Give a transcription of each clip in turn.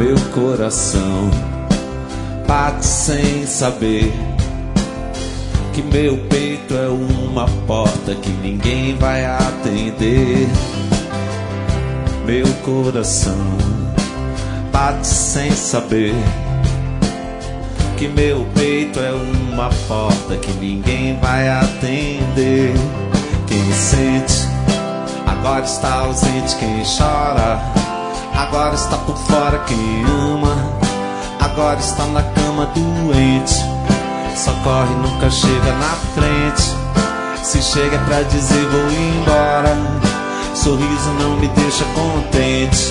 Meu coração bate sem saber que meu peito é uma porta que ninguém vai atender. Meu coração bate sem saber que meu peito é uma porta que ninguém vai atender. Quem sente agora está ausente, quem chora agora está por fora, quem ama agora está na cama doente. Só corre, nunca chega na frente. Se chega é pra dizer vou embora. Sorriso não me deixa contente.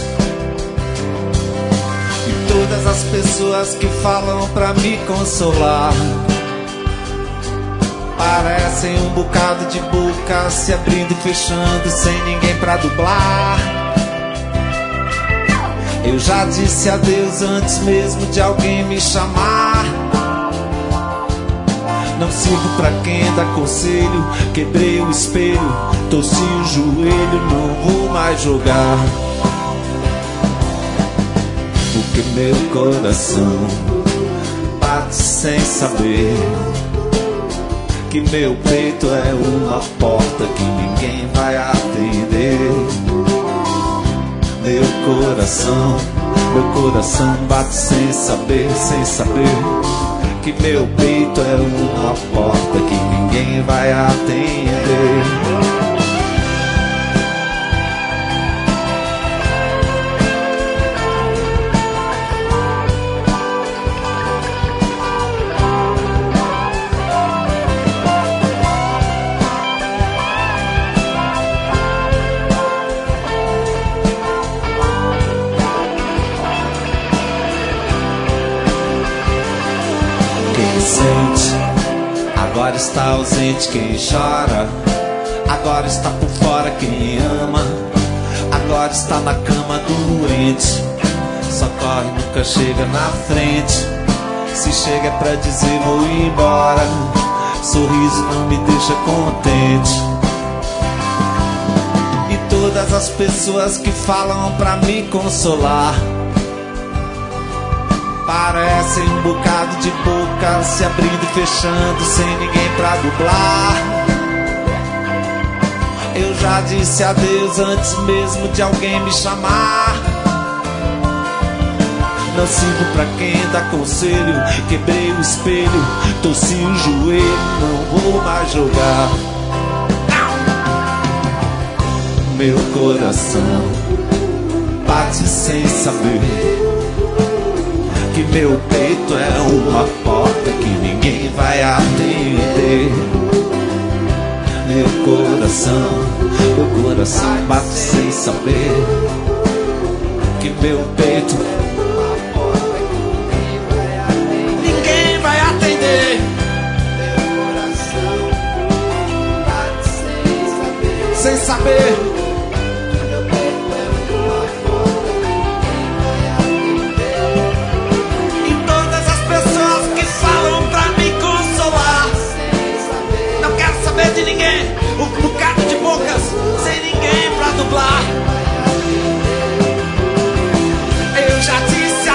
E todas as pessoas que falam pra me consolar parecem um bocado de boca se abrindo e fechando sem ninguém pra dublar. Eu já disse adeus antes mesmo de alguém me chamar. Não sirvo pra quem dá conselho. Quebrei o espelho, torci o joelho, não vou mais jogar. Porque meu coração bate sem saber que meu peito é uma porta que ninguém vai atender. Meu coração bate sem saber que meu peito é uma porta que ninguém vai atender. Agora está ausente quem chora, agora está por fora quem ama, agora está na cama doente. Só corre, nunca chega na frente. Se chega é pra dizer vou embora. Sorriso não me deixa contente. E todas as pessoas que falam pra me consolar parecem um bocado de boca se abrindo e fechando sem ninguém pra dublar. Eu já disse adeus antes mesmo de alguém me chamar. Não sirvo pra quem dá conselho. Quebrei o espelho, torci o joelho, não vou mais jogar. Meu coração bate sem saber que meu peito é uma porta que ninguém vai atender. Meu coração bate sem saber que meu peito é uma porta que ninguém vai atender. Meu coração bate sem saber. De ninguém, um bocado de bocas sem ninguém pra dublar. Eu já disse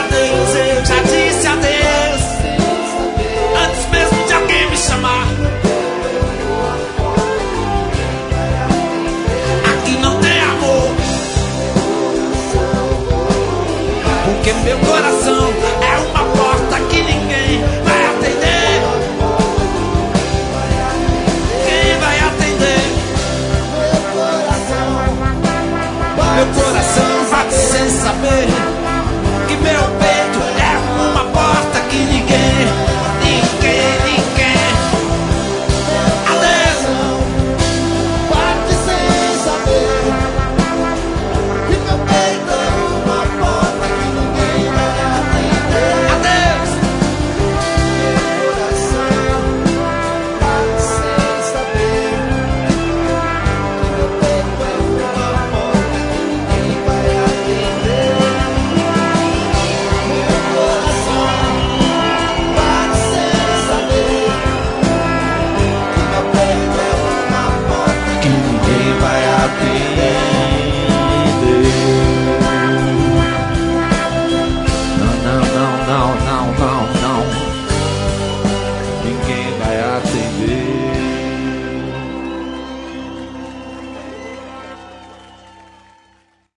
adeus antes mesmo de alguém me chamar. Aqui não tem amor, porque meu coração é uma